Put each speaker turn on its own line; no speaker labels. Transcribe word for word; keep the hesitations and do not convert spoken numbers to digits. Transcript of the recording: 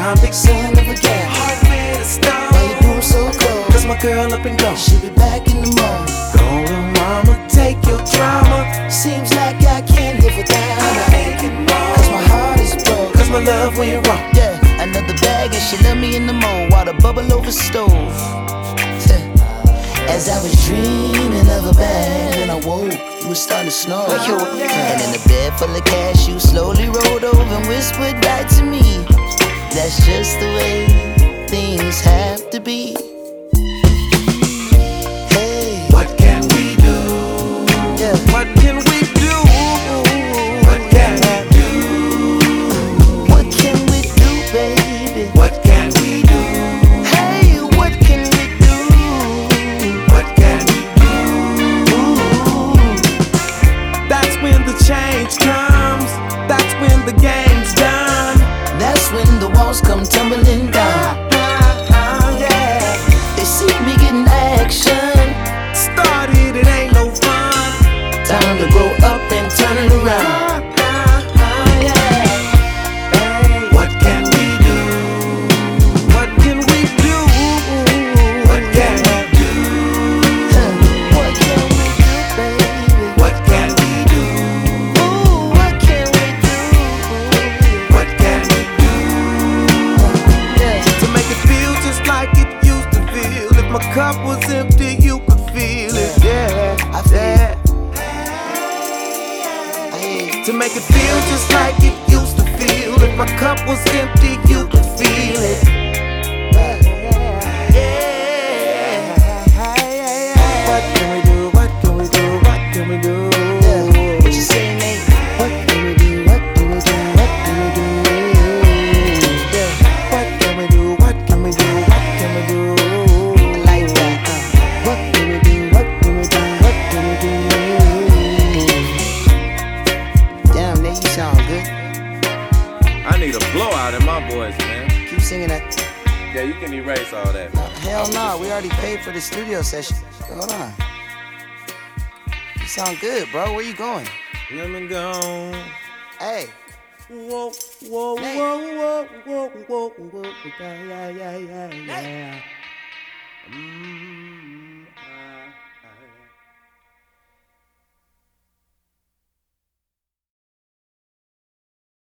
time, big son of a gal. Heart made of stone. Why you doing so cold? Cause my girl up and gone. She'll be back in the morning. Go little mama, take your drama. Seems like I can't live without her. Cause my heart is broke. Cause my love went wrong.
Yeah, another bag and she left me in the mold while the bubble over stove. As I was dreaming of a bag, and I woke, it was starting to snow. And in a bed full of cash, you slowly rolled over and whispered right to me, that's just the way things have to be. Hey,
what can we do?
yeah,
What can we do? What can we do?
what can we do, baby?
What can we do?
Hey, what can we do?
What can we do? That's when the change comes. That's when the game's done.
That's when the walls come tumbling down.
Yeah.
They see me getting action.
Started, it ain't no fun.
Time to grow up and turn it around.
What can we do? What can we do? What can we do?
What can we do, baby?
What can we do?
Ooh, what can we do?
What can we do?
Yeah.
To make it feel just like it used to feel. If my cup was empty, you could feel it. Yeah,
I feel
yeah.
Hey,
To make it feel just like it used to feel. If my cup was empty, you could feel it. Yeah. What can we do? What can we do? What can we do?
yeah. What you say, Nate? What can we do? What can we do? What can we do? Yeah.
What can we do? What can we do? What can we do?
Like that. Uh. What can we do? What can we do? What can we do? Damn, Nate, you sound good.
I need a blowout in my voice, man.
Keep singing that.
Yeah, you can erase all that.
No, hell no, we already paid for the studio session. Hold on. You sound good, bro. Where you going?
Let me go.
Hey.
Whoa, whoa,
Nate.
whoa, whoa, whoa, whoa, whoa, yeah, yeah, yeah, yeah, yeah. Mm.